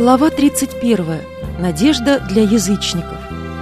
Глава 31. Надежда для язычников.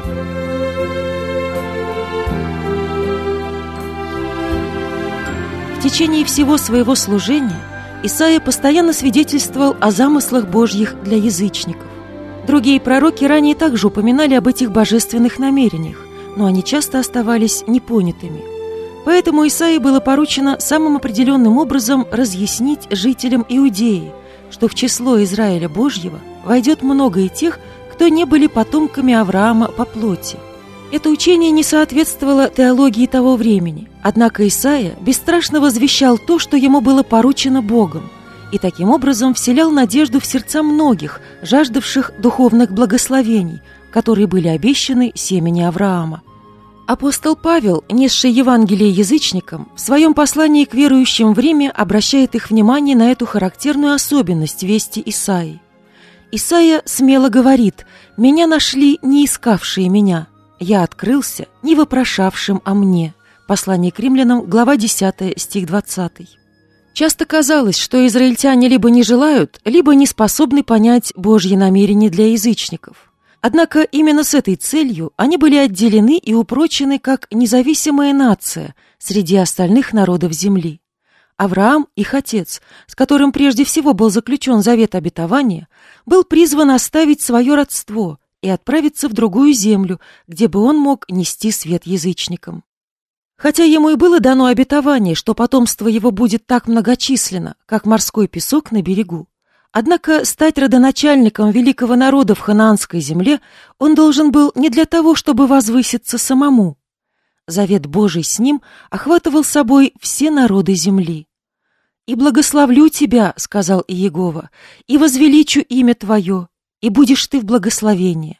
В течение всего своего служения Исаия постоянно свидетельствовал о замыслах Божьих для язычников. Другие пророки ранее также упоминали об этих божественных намерениях, но они часто оставались непонятыми. Поэтому Исаии было поручено самым определенным образом разъяснить жителям Иудеи, что в число Израиля Божьего войдет много и тех, кто не были потомками Авраама по плоти. Это учение не соответствовало теологии того времени, однако Исаия бесстрашно возвещал то, что ему было поручено Богом, и таким образом вселял надежду в сердца многих, жаждавших духовных благословений, которые были обещаны семени Авраама. Апостол Павел, несший Евангелие язычникам, в своем послании к верующим в Риме обращает их внимание на эту характерную особенность вести Исаии. Исаия смело говорит: «Меня нашли, не искавшие меня. Я открылся, не вопрошавшим о мне». Послание к римлянам, глава 10, стих 20. Часто казалось, что израильтяне либо не желают, либо не способны понять Божьи намерения для язычников. Однако именно с этой целью они были отделены и упрочены как независимая нация среди остальных народов земли. Авраам, их отец, с которым прежде всего был заключен завет обетования, был призван оставить свое родство и отправиться в другую землю, где бы он мог нести свет язычникам. Хотя ему и было дано обетование, что потомство его будет так многочисленно, как морской песок на берегу, однако стать родоначальником великого народа в ханаанской земле он должен был не для того, чтобы возвыситься самому. Завет Божий с ним охватывал собой все народы земли. «И благословлю тебя, — сказал Иегова, — и возвеличу имя твое, и будешь ты в благословении.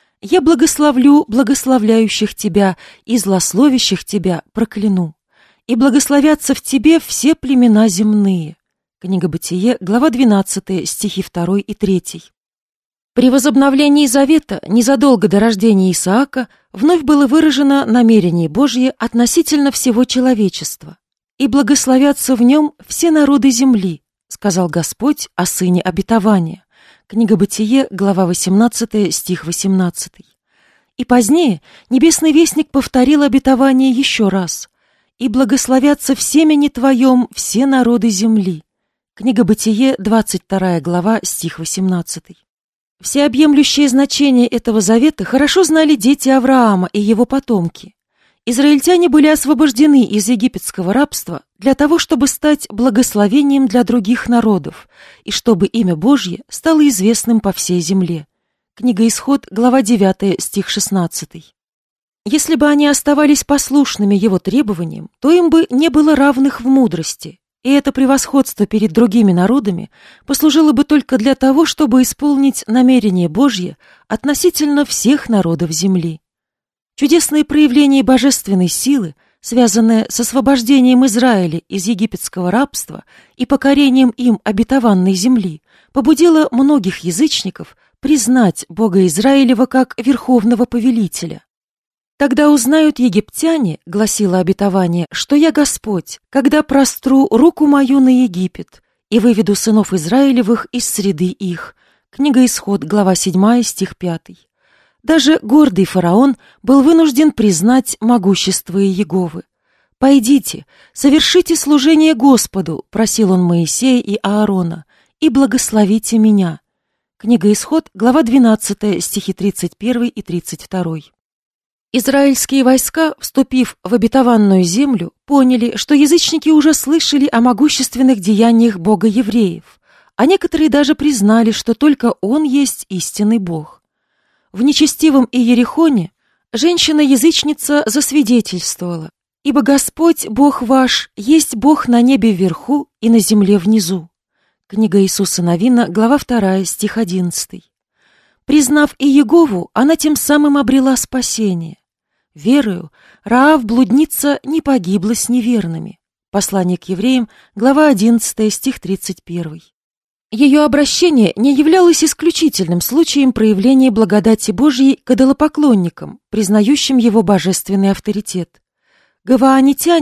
Я благословлю благословляющих тебя, и злословящих тебя прокляну, и благословятся в тебе все племена земные». Книга Бытие, глава 12, стихи 2 и 3. При возобновлении завета, незадолго до рождения Исаака, вновь было выражено намерение Божье относительно всего человечества. «И благословятся в нем все народы земли», сказал Господь о сыне обетования. Книга Бытие, глава 18, стих 18. И позднее небесный вестник повторил обетование еще раз: «И благословятся в семени твоем все народы земли». Книга Бытие, 22 глава, стих 18. Всеобъемлющее значение этого завета хорошо знали дети Авраама и его потомки. Израильтяне были освобождены из египетского рабства для того, чтобы стать благословением для других народов и чтобы имя Божье стало известным по всей земле. Книга Исход, глава 9, стих 16. Если бы они оставались послушными его требованиям, то им бы не было равных в мудрости. И это превосходство перед другими народами послужило бы только для того, чтобы исполнить намерение Божье относительно всех народов земли. Чудесные проявления божественной силы, связанные с освобождением Израиля из египетского рабства и покорением им обетованной земли, побудило многих язычников признать Бога Израилева как верховного повелителя. «Тогда узнают египтяне, — гласило обетование, — что я Господь, когда простру руку мою на Египет и выведу сынов Израилевых из среды их». Книга Исход, глава 7, стих 5. Даже гордый фараон был вынужден признать могущество Иеговы. «Пойдите, совершите служение Господу, — просил он Моисея и Аарона, — и благословите меня». Книга Исход, глава 12, стихи 31 и 32. Израильские войска, вступив в обетованную землю, поняли, что язычники уже слышали о могущественных деяниях Бога евреев, а некоторые даже признали, что только Он есть истинный Бог. В нечестивом Иерихоне женщина-язычница засвидетельствовала: «Ибо Господь, Бог ваш, есть Бог на небе вверху и на земле внизу». Книга Иисуса Навина, глава 2, стих 11. Признав Иегову, она тем самым обрела спасение. Верою Раав, блудница, не погибла с неверными. Послание к евреям, глава 11, стих 31. Ее обращение не являлось исключительным случаем проявления благодати Божьей к идолопоклонникам, признающим его божественный авторитет. Гаваанитяне,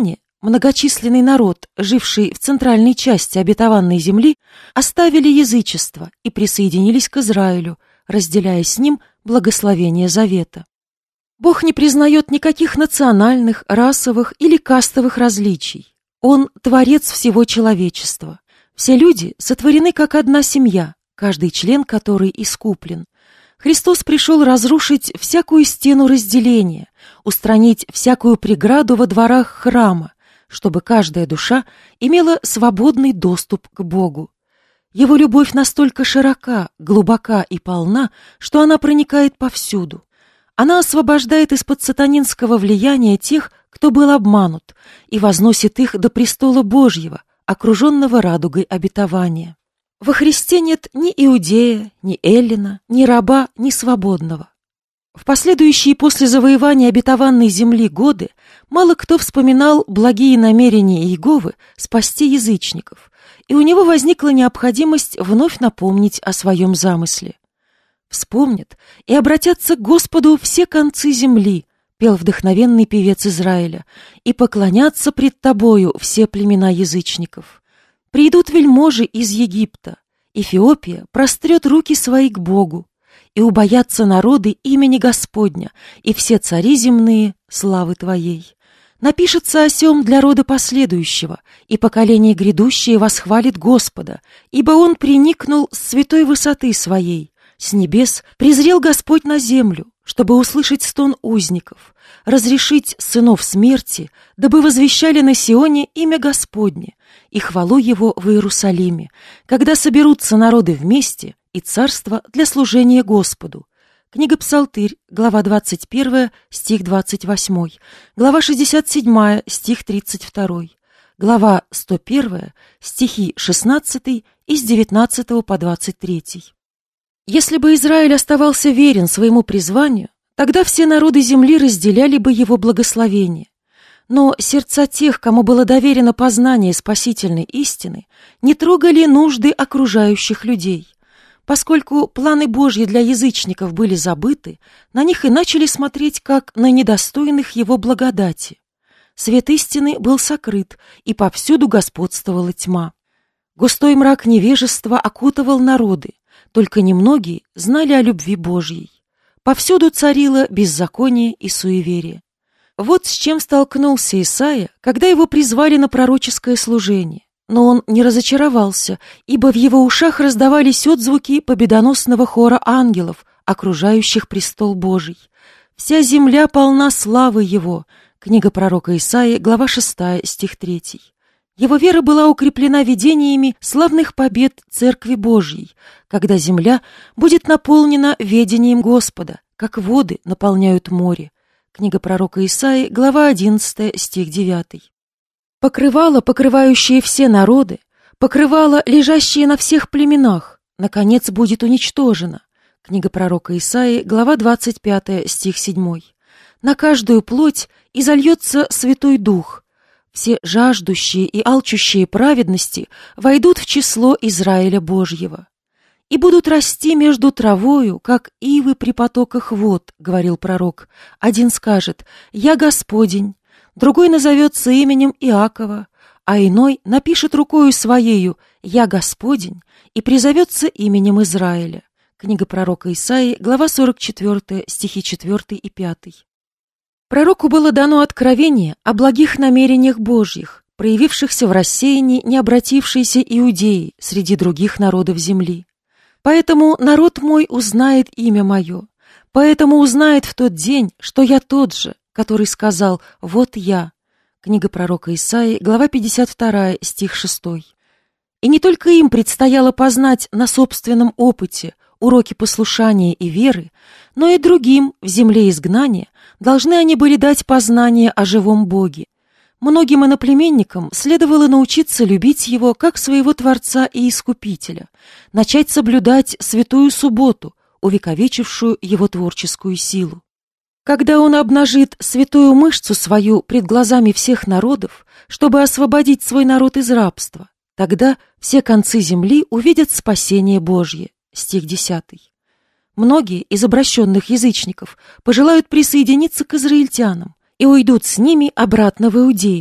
многочисленный народ, живший в центральной части обетованной земли, оставили язычество и присоединились к Израилю, разделяя с ним благословение завета. Бог не признает никаких национальных, расовых или кастовых различий. Он – творец всего человечества. Все люди сотворены как одна семья, каждый член которой искуплен. Христос пришел разрушить всякую стену разделения, устранить всякую преграду во дворах храма, чтобы каждая душа имела свободный доступ к Богу. Его любовь настолько широка, глубока и полна, что она проникает повсюду. Она освобождает из-под сатанинского влияния тех, кто был обманут, и возносит их до престола Божьего, окруженного радугой обетования. Во Христе нет ни иудея, ни эллина, ни раба, ни свободного. В последующие после завоевания обетованной земли годы мало кто вспоминал благие намерения Иеговы спасти язычников, и у него возникла необходимость вновь напомнить о своем замысле. «Вспомнят и обратятся к Господу все концы земли», пел вдохновенный певец Израиля, «и поклонятся пред тобою все племена язычников. Придут вельможи из Египта, Эфиопия прострет руки свои к Богу, и убоятся народы имени Господня, и все цари земные славы Твоей. Напишется о сем для рода последующего, и поколение грядущее восхвалит Господа, ибо Он приникнул с святой высоты Своей. С небес презрел Господь на землю, чтобы услышать стон узников, разрешить сынов смерти, дабы возвещали на Сионе имя Господне и хвалу Его в Иерусалиме, когда соберутся народы вместе и царство для служения Господу». Книга Псалтырь, глава 21, стих 28, глава 67, стих 32, глава 101, стихи 16 и с 19 по 23. Если бы Израиль оставался верен своему призванию, тогда все народы земли разделяли бы его благословение. Но сердца тех, кому было доверено познание спасительной истины, не трогали нужды окружающих людей. Поскольку планы Божьи для язычников были забыты, на них и начали смотреть как на недостойных его благодати. Свет истины был сокрыт, и повсюду господствовала тьма. Густой мрак невежества окутывал народы, только немногие знали о любви Божьей. Повсюду царило беззаконие и суеверие. Вот с чем столкнулся Исаия, когда его призвали на пророческое служение. Но он не разочаровался, ибо в его ушах раздавались отзвуки победоносного хора ангелов, окружающих престол Божий. «Вся земля полна славы Его». Книга пророка Исаии, глава 6, стих 3. Его вера была укреплена видениями славных побед Церкви Божьей, когда земля будет наполнена ведением Господа, как воды наполняют море. Книга пророка Исаии, глава 11, стих 9. Покрывало, покрывающее все народы, покрывало, лежащее на всех племенах, наконец будет уничтожено. Книга пророка Исаии, глава 25, стих 7. На каждую плоть изольется Святой Дух. Все жаждущие и алчущие праведности войдут в число Израиля Божьего. «И будут расти между травою, как ивы при потоках вод», — говорил пророк. Один скажет: «Я Господень», другой назовется именем Иакова, а иной напишет рукою своею: «Я Господень», и призовется именем Израиля. Книга пророка Исаии, глава 44, стихи 4 и 5. Пророку было дано откровение о благих намерениях Божьих, проявившихся в рассеянии необратившейся Иудеи среди других народов земли. «Поэтому народ мой узнает имя мое, поэтому узнает в тот день, что я тот же, который сказал: вот я». Книга пророка Исаии, глава 52, стих 6. И не только им предстояло познать на собственном опыте уроки послушания и веры, но и другим в земле изгнания должны они были дать познание о живом Боге. Многим иноплеменникам следовало научиться любить Его как своего Творца и Искупителя, начать соблюдать святую субботу, увековечившую Его творческую силу. Когда Он обнажит святую мышцу свою пред глазами всех народов, чтобы освободить свой народ из рабства, тогда все концы земли увидят спасение Божье. Стих 10. Многие из обращенных язычников пожелают присоединиться к израильтянам и уйдут с ними обратно в Иудею.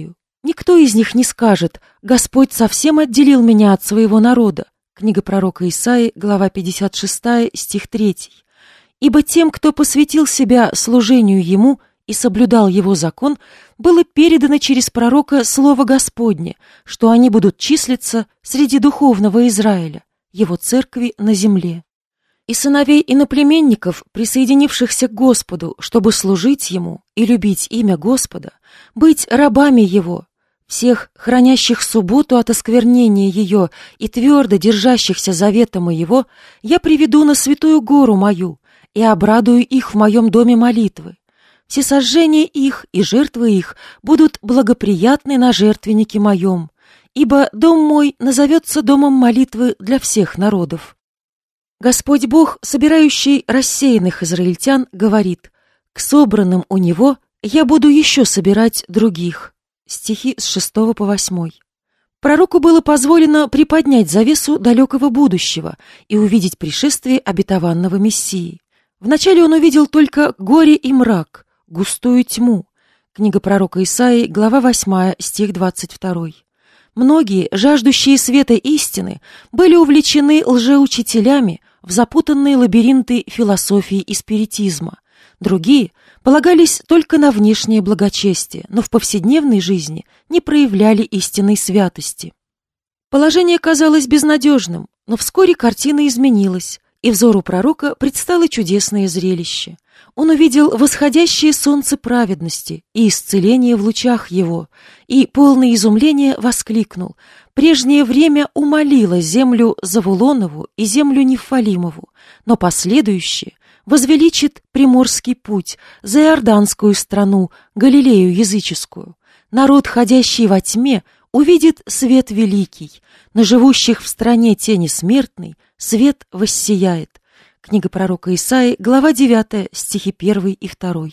Никто из них не скажет: «Господь совсем отделил меня от своего народа». Книга пророка Исаии, глава 56, стих 3. «Ибо тем, кто посвятил себя служению Ему и соблюдал Его закон, было передано через пророка слово Господне, что они будут числиться среди духовного Израиля, Его церкви на земле». И сыновей иноплеменников, присоединившихся к Господу, чтобы служить Ему и любить имя Господа, быть рабами Его, всех, хранящих субботу от осквернения ее и твердо держащихся завета моего, я приведу на святую гору мою и обрадую их в моем доме молитвы. Всесожжения их и жертвы их будут благоприятны на жертвеннике моем, ибо дом мой назовется домом молитвы для всех народов. Господь Бог, собирающий рассеянных израильтян, говорит: «К собранным у Него я буду еще собирать других». Стихи с 6 по 8. Пророку было позволено приподнять завесу далекого будущего и увидеть пришествие обетованного Мессии. Вначале он увидел только горе и мрак, густую тьму. Книга пророка Исаии, глава 8, стих 22. Многие, жаждущие света истины, были увлечены лжеучителями в запутанные лабиринты философии и спиритизма. Другие полагались только на внешнее благочестие, но в повседневной жизни не проявляли истинной святости. Положение казалось безнадежным, но вскоре картина изменилась, и взору пророка предстало чудесное зрелище. Он увидел восходящее солнце праведности и исцеление в лучах его, и, полное изумления, воскликнул: «Прежнее время умолило землю Завулонову и землю Нефалимову, но последующее возвеличит Приморский путь, Заиорданскую страну, Галилею языческую. Народ, ходящий во тьме, увидит свет великий, на живущих в стране тени смертной свет воссияет». Книга пророка Исаии, глава 9, стихи 1 и 2.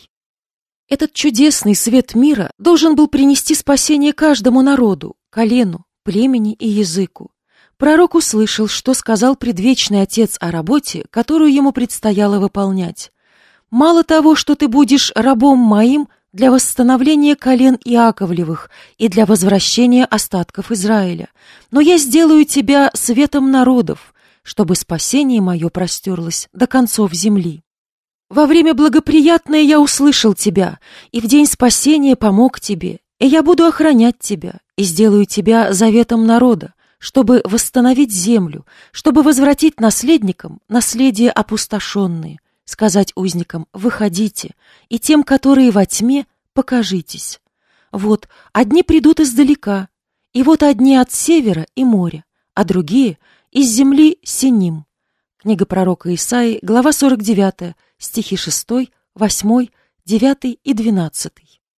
Этот чудесный свет мира должен был принести спасение каждому народу, колену, племени и языку. Пророк услышал, что сказал предвечный Отец о работе, которую ему предстояло выполнять. «Мало того, что ты будешь рабом моим для восстановления колен Иаковлевых и для возвращения остатков Израиля, но я сделаю тебя светом народов, чтобы спасение мое простерлось до концов земли. Во время благоприятное я услышал тебя, и в день спасения помог тебе, и я буду охранять тебя, и сделаю тебя заветом народа, чтобы восстановить землю, чтобы возвратить наследникам наследие опустошенные, сказать узникам: выходите, и тем, которые во тьме, покажитесь. Вот одни придут издалека, и вот одни от севера и моря, а другие — из земли Синим. Книга пророка Исаии, глава 49, стихи 6, 8, 9 и 12.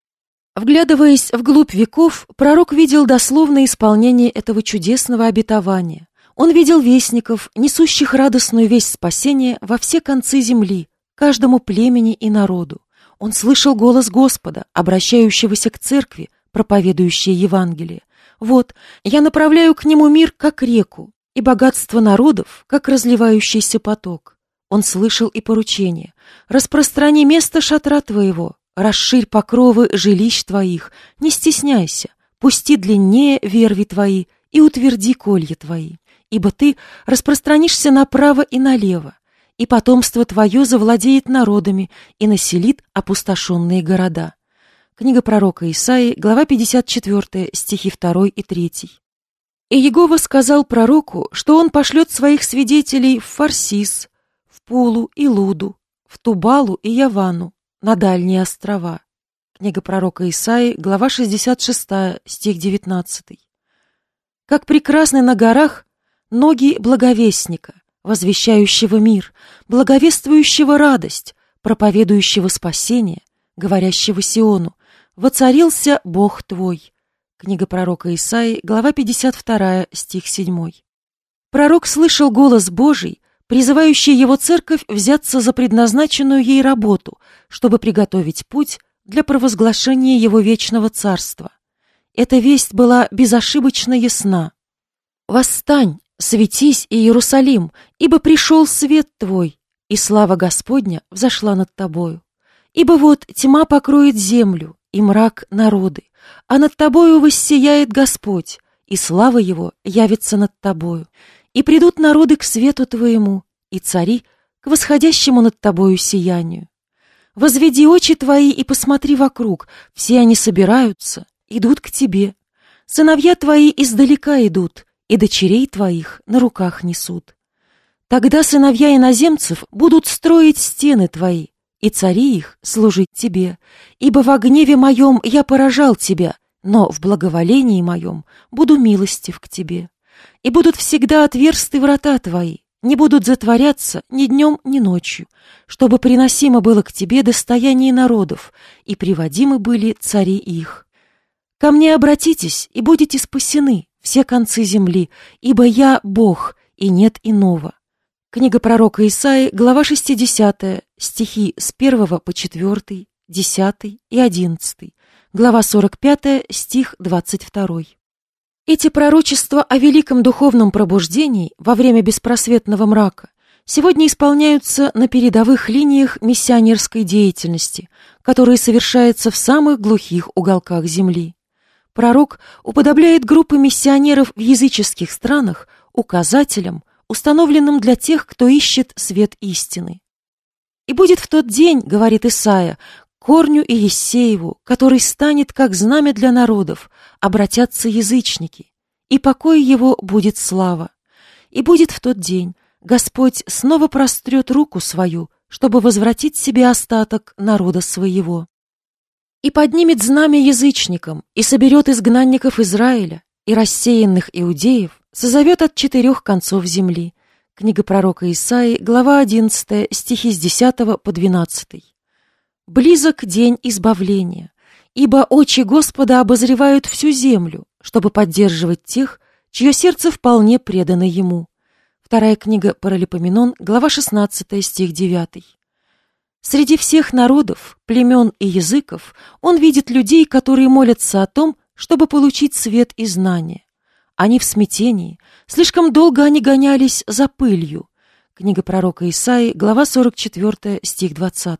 Вглядываясь вглубь веков, пророк видел дословное исполнение этого чудесного обетования. Он видел вестников, несущих радостную весть спасения во все концы земли, каждому племени и народу. Он слышал голос Господа, обращающегося к церкви, проповедующей Евангелие. «Вот, я направляю к нему мир, как реку, и богатство народов, как разливающийся поток». Он слышал и поручение: «Распространи место шатра твоего, расширь покровы жилищ твоих, не стесняйся, пусти длиннее верви твои и утверди колья твои, ибо ты распространишься направо и налево, и потомство твое завладеет народами и населит опустошенные города». Книга пророка Исаии, глава 54, стихи 2 и 3. «И Егова сказал пророку, что он пошлет своих свидетелей в Фарсис, в Пулу и Луду, в Тубалу и Явану, на дальние острова». Книга пророка Исаии, глава 66, стих 19. «Как прекрасны на горах ноги благовестника, возвещающего мир, благовествующего радость, проповедующего спасение, говорящего Сиону: воцарился Бог твой». Книга пророка Исаии, глава 52, стих 7. Пророк слышал голос Божий, призывающий его церковь взяться за предназначенную ей работу, чтобы приготовить путь для провозглашения его вечного царства. Эта весть была безошибочно ясна. «Восстань, светись, Иерусалим, ибо пришел свет твой, и слава Господня взошла над тобою. Ибо вот тьма покроет землю, и мрак народы, а над тобою воссияет Господь, и слава Его явится над тобою. И придут народы к свету твоему, и цари к восходящему над тобою сиянию. Возведи очи твои и посмотри вокруг, все они собираются, идут к тебе. Сыновья твои издалека идут, и дочерей твоих на руках несут. Тогда сыновья иноземцев будут строить стены твои, и цари их служить тебе, ибо во гневе моем я поражал тебя, но в благоволении моем буду милостив к тебе. И будут всегда отверсты врата твои, не будут затворяться ни днем, ни ночью, чтобы приносимо было к тебе достояние народов, и приводимы были цари их. Ко мне обратитесь, и будете спасены все концы земли, ибо я Бог, и нет иного». Книга пророка Исаии, глава 60, стихи с 1 по 4, 10 и 11, глава 45, стих 22. Эти пророчества о великом духовном пробуждении во время беспросветного мрака сегодня исполняются на передовых линиях миссионерской деятельности, которая совершается в самых глухих уголках земли. Пророк уподобляет группы миссионеров в языческих странах указателям, установленным для тех, кто ищет свет истины. «И будет в тот день, — говорит Исаия, — корню и Иессееву, который станет как знамя для народов, обратятся язычники, и покой его будет слава. И будет в тот день, Господь снова прострет руку свою, чтобы возвратить себе остаток народа своего. И поднимет знамя язычникам, и соберет изгнанников Израиля, и рассеянных иудеев созовет от 4 концов земли». Книга пророка Исаии, глава 11, стихи с 10 по 12. «Близок день избавления, ибо очи Господа обозревают всю землю, чтобы поддерживать тех, чье сердце вполне предано Ему». Вторая книга Паралипоменон, глава 16, стих 9. Среди всех народов, племен и языков Он видит людей, которые молятся о том, чтобы получить свет и знание. Они в смятении, слишком долго они гонялись за пылью. Книга пророка Исаии, глава 44, стих 20.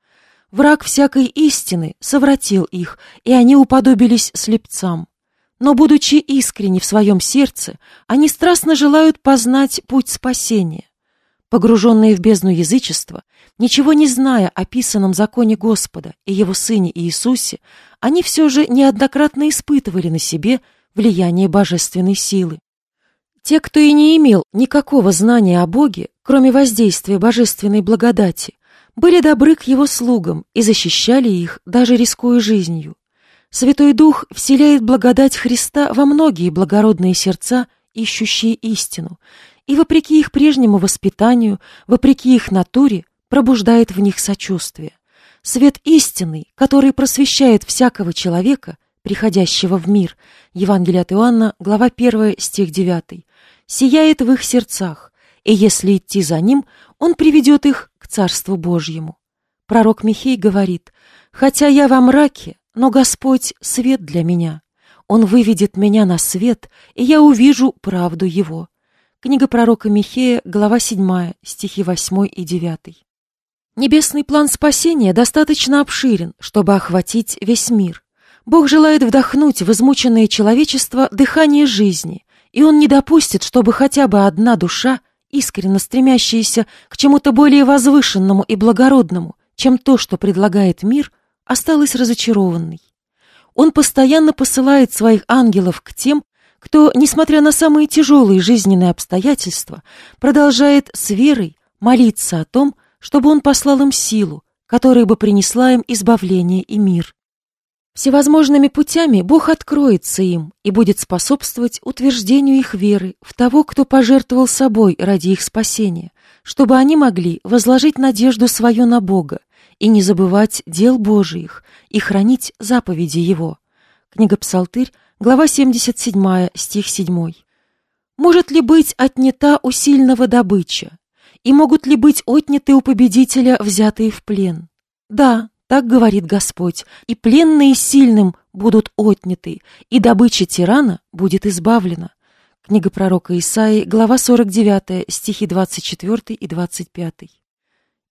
Враг всякой истины совратил их, и они уподобились слепцам. Но, будучи искренни в своем сердце, они страстно желают познать путь спасения. Погруженные в бездну язычества, ничего не зная о писаном законе Господа и Его Сыне Иисусе, они все же неоднократно испытывали на себе влияние божественной силы. Те, кто и не имел никакого знания о Боге, кроме воздействия божественной благодати, были добры к Его слугам и защищали их, даже рискуя жизнью. Святой Дух вселяет благодать Христа во многие благородные сердца, ищущие истину, и, вопреки их прежнему воспитанию, вопреки их натуре, пробуждает в них сочувствие. Свет истинный, который просвещает всякого человека, приходящего в мир, Евангелие от Иоанна, глава 1, стих 9, сияет в их сердцах, и если идти за ним, он приведет их к Царству Божьему. Пророк Михей говорит: «Хотя я во мраке, но Господь — свет для меня. Он выведет меня на свет, и я увижу правду Его». Книга пророка Михея, глава 7, стихи 8 и 9. Небесный план спасения достаточно обширен, чтобы охватить весь мир. Бог желает вдохнуть в измученное человечество дыхание жизни, и Он не допустит, чтобы хотя бы одна душа, искренне стремящаяся к чему-то более возвышенному и благородному, чем то, что предлагает мир, осталась разочарованной. Он постоянно посылает своих ангелов к тем, кто, несмотря на самые тяжелые жизненные обстоятельства, продолжает с верой молиться о том, чтобы Он послал им силу, которая бы принесла им избавление и мир. Всевозможными путями Бог откроется им и будет способствовать утверждению их веры в того, кто пожертвовал собой ради их спасения, чтобы они могли возложить надежду свою на Бога и не забывать дел Божиих и хранить заповеди Его. Книга Псалтырь, глава 77, стих 7. «Может ли быть отнята у сильного добыча? И могут ли быть отняты у победителя взятые в плен? Да, так говорит Господь, и пленные сильным будут отняты, и добыча тирана будет избавлена». Книга пророка Исаии, глава 49, стихи 24 и 25.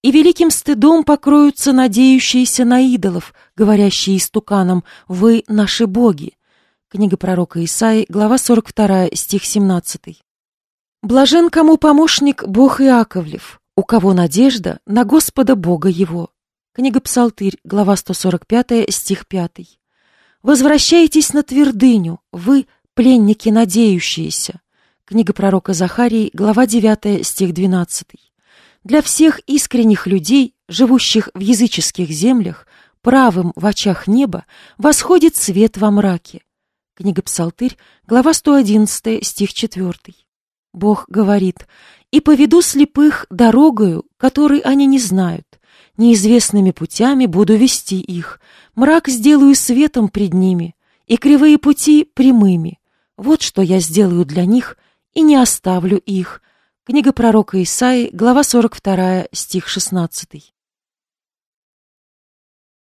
и великим стыдом покроются надеющиеся на идолов, говорящие истуканам: «Вы наши боги». Книга пророка Исаии, глава 42, стих 17. «Блажен, кому помощник Бог Иаковлев, у кого надежда на Господа Бога его». Книга Псалтырь, глава 145, стих 5. «Возвращайтесь на твердыню, вы, пленники надеющиеся». Книга пророка Захарии, глава 9, стих 12. Для всех искренних людей, живущих в языческих землях, правым в очах неба восходит свет во мраке. Книга Псалтырь, глава 111, стих 4. Бог говорит: «И поведу слепых дорогою, которой они не знают, неизвестными путями буду вести их, мрак сделаю светом пред ними, и кривые пути прямыми. Вот что я сделаю для них, и не оставлю их». Книга пророка Исаии, глава 42, стих 16.